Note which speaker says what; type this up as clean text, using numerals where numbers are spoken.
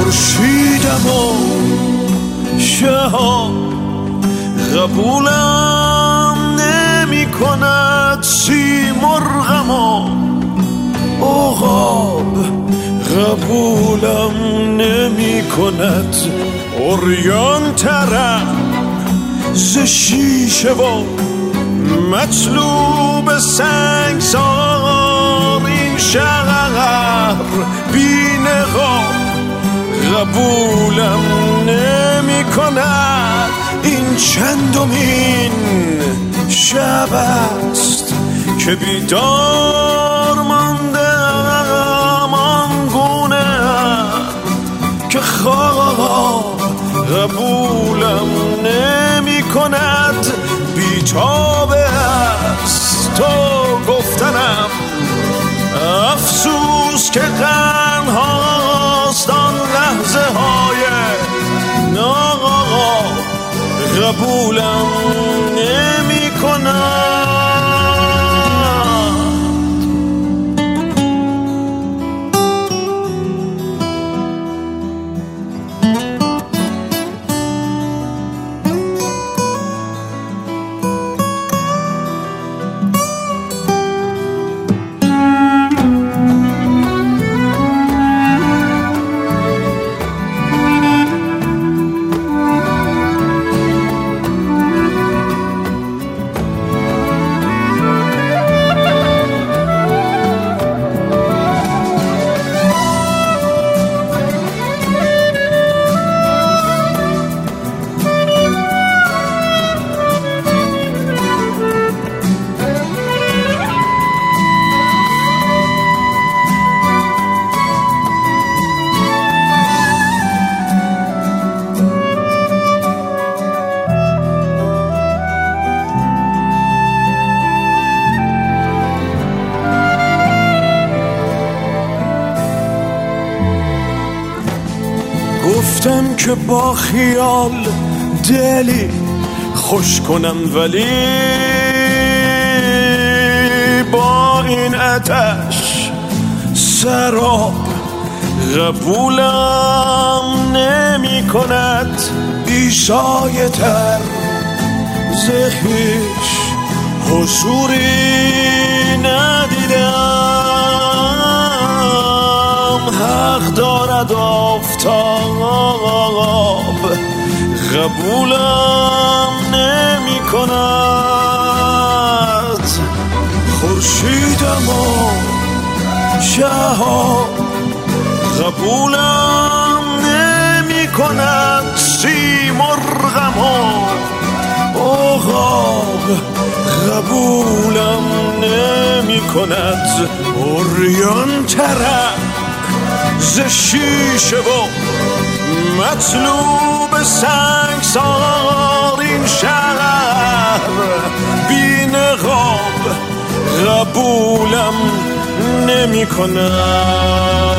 Speaker 1: خورشیدم و شهاب قبولم نمی کند، سیمرغم و عقاب قبولم نمی کند، عریان ترم ز شیشه و مطلوب سنگسار، این شهر بی نقاب قبولم نمی کند. این چندمین شب است که بیدار ماندم، آنگونه که خواب قبولم نمی کند. بیتاب است تو گفتنم، افسوس که قرن هاست آن لحظه های ناقاب قبولم نمی کند. گفتم که با خیال دلی خوش کنم، ولی با این آتش سراب قبولم نمی کند. بیسایه تر ز خویش حضوری ندیدم، حق دارد آفتاب قبولم نمی کند. خورشیدم و شهاب قبولم نمی کند، سیمرغم و عقاب قبولم نمی کند، عریان ترم ز شیشه و مطلوب سنگسار، این شهر بی نقاب قبولم نمی کند.